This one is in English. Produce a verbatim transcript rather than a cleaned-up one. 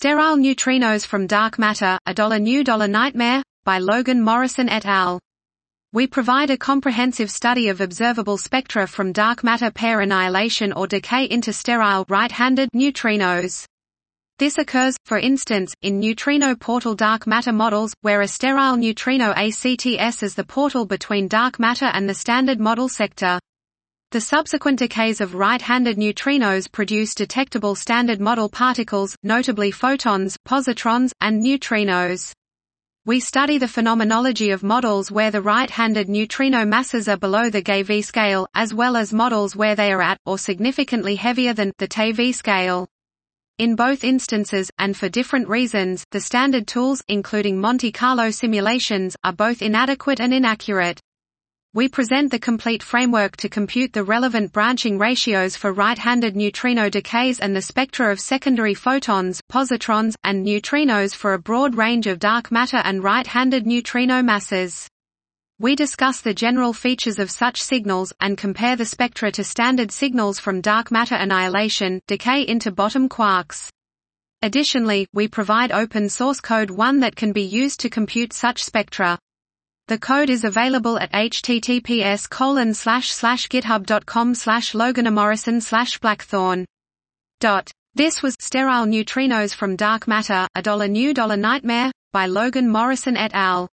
Sterile Neutrinos from Dark Matter, a new nightmare, by Logan Morrison et al. We provide a comprehensive study of observable spectra from dark matter pair annihilation or decay into sterile right-handed neutrinos. This occurs, for instance, in neutrino portal dark matter models, where a sterile neutrino acts as the portal between dark matter and the standard model sector. The subsequent decays of right-handed neutrinos produce detectable standard model particles, notably photons, positrons, and neutrinos. We study the phenomenology of models where the right-handed neutrino masses are below the G eV scale, as well as models where they are at, or significantly heavier than, the T eV scale. In both instances, and for different reasons, the standard tools, including Monte Carlo simulations, are both inadequate and inaccurate. We present the complete framework to compute the relevant branching ratios for right-handed neutrino decays and the spectra of secondary photons, positrons, and neutrinos for a broad range of dark matter and right-handed neutrino masses. We discuss the general features of such signals, and compare the spectra to standard signals from dark matter annihilation, decay into bottom quarks. Additionally, we provide open source code one that can be used to compute such spectra. The code is available at h t t p s colon slash slash github dot com slash loganmorrison slash blackthorn. This was Sterile Neutrinos from Dark Matter, a new nightmare, by Logan Morrison et al.